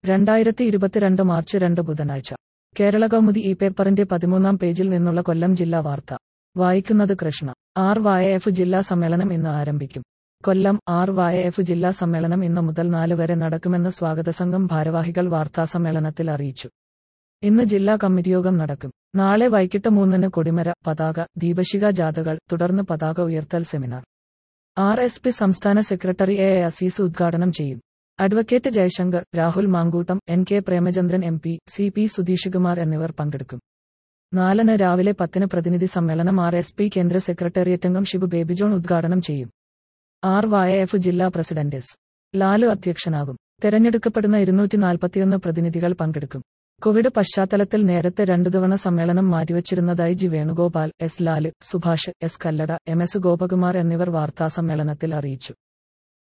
2022 March 2 ബുധനാഴ്ച കേരള കൗമുദി ഈ പേപ്പറിന്റെ 13-ാം പേജിൽ നിന്നുള്ള കൊല്ലം ജില്ലാ വാർത്ത വായിക്കുന്നത് കൃഷ്ണ. ആർ.വൈ.എഫ് ജില്ലാ സമ്മേളനം ഇന്ന് ആരംഭിക്കും. കൊല്ലം ആർ.വൈ.എഫ് ജില്ലാ സമ്മേളനം ഇന്ന് മുതൽ 4 വരെ നടക്കുമെന്ന് സ്വാഗതസംഘം ഭാരവാഹികൾ വാർത്താസമ്മേളനത്തിൽ അറിയിച്ചു. ഇന്ന് ജില്ലാ കമ്മിറ്റി യോഗം നടക്കും. നാളെ വൈകിട്ട് 3-ന് കൊടിമര, പതാക, ദീപശിഖ ജാഥകൾ, തുടർന്ന് പതാക ഉയർത്തൽ സെമിനാർ. ആർ.എസ്.പി സംസ്ഥാന സെക്രട്ടറി എ. അസീസ് ഉദ്ഘാടനം ചെയ്യും. Advocate Jayashankar, Rahul Mankoottam, N K. Premachandran MP., C P. Sudheeshkumar എന്നിവർ പങ്കെടുക്കും. 4-ന് രാവിലെ 10-ന് പ്രതിനിധി സമ്മേളനം ആർ.എസ്.പി കേന്ദ്ര സെക്രട്ടേറിയറ്റംഗം ഷിബു ബേബി ജോൺ ഉദ്ഘാടനം ചെയ്യും. ആർ.വൈ.എഫ് ജില്ലാ പ്രസിഡന്റ് എസ്. ലാലു അധ്യക്ഷനാകും. തെരഞ്ഞെടുക്കപ്പെടുന്ന 241 പ്രതിനിധികൾ പങ്കെടുക്കും. കോവിഡ് പശ്ചാത്തലത്തിൽ നേരത്തെ 2 തവണ സമ്മേളനം മാറ്റിവച്ചിരുന്നതായി G. Venugopal, S. Lal, Subhash, S. Kallada, M. S. Gopakumar എന്നിവർ വാർത്താസമ്മേളനത്തിൽ അറിയിച്ചു.